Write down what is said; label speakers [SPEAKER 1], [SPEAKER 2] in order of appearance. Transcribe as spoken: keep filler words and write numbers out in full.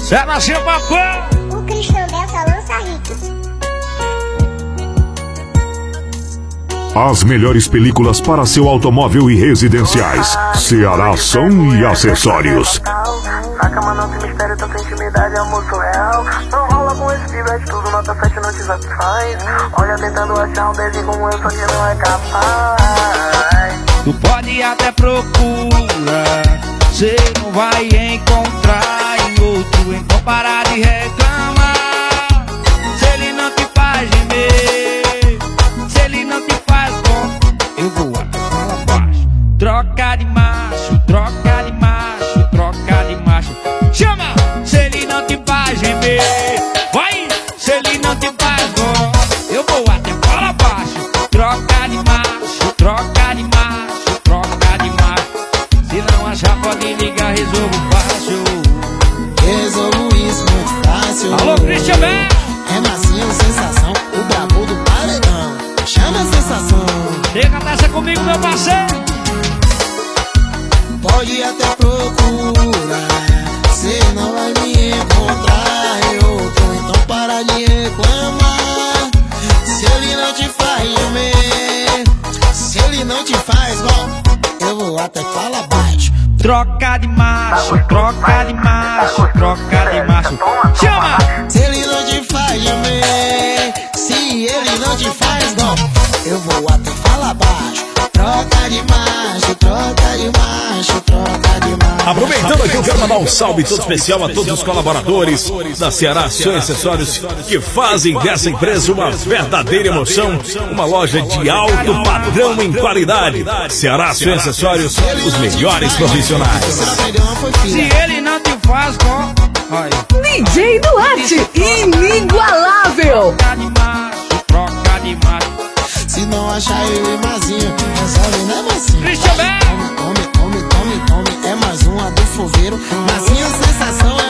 [SPEAKER 1] Sebastião Papão.
[SPEAKER 2] O Cristão Delta lança hits.
[SPEAKER 3] As melhores películas para seu automóvel e residenciais. Ceará Som e Acessórios.
[SPEAKER 4] Na cama não tem mistério, tanta intimidade, almoço real. Não rola com esse pivete, tudo nota sete não te satisfaz. Olha tentando achar um beijo como eu, só que não é capaz.
[SPEAKER 1] Tu pode até procurar, cê não vai encontrar em outro. Então para de reclamar, se ele não te faz gemer, se ele não te faz bom, eu vou até falar baixo. Troca de macho, troca de macho, troca de macho. Chama! Se ele não te faz gemer, vai! Se ele não te faz bom, eu vou até falar baixo. Troca de macho, troca de macho, troca de macho. Se não achar pode ligar, resolvo fácil.
[SPEAKER 5] Resolvo isso muito fácil.
[SPEAKER 1] Alô, Christian Bell.
[SPEAKER 5] É macio, sensação, o brabo do paredão. Chama a sensação.
[SPEAKER 1] Chega dessa comigo, meu parceiro.
[SPEAKER 5] Pode até procurar, cê não vai me encontrar em outro. Então para de reclamar, se ele não te faz gemer, se ele não te faz igual, eu vou até falar baixo.
[SPEAKER 1] Troca de macho, troca de macho, troca de macho. Chama!
[SPEAKER 5] Se ele não te faz gemer, se ele não te faz igual, eu vou até falar baixo. Troca de macho, troca de macho, troca de macho.
[SPEAKER 6] Aproveitando aqui, eu quero mandar um salve todo especial a todos os colaboradores da Ceará Som e Acessórios que fazem dessa empresa uma verdadeira emoção, uma loja de alto padrão em qualidade. Ceará Som e Acessórios, os melhores profissionais.
[SPEAKER 1] Se ele não te faz com...
[SPEAKER 7] D J Duarte, inigualável.
[SPEAKER 1] Troca de macho, troca de macho.
[SPEAKER 5] Se não achar eu e Mazinho, resolve, né, Mazinho?
[SPEAKER 1] Christian Bell.
[SPEAKER 5] Come, come, come, come, come, é mais uma do fogueiro. Mazinho, sensação é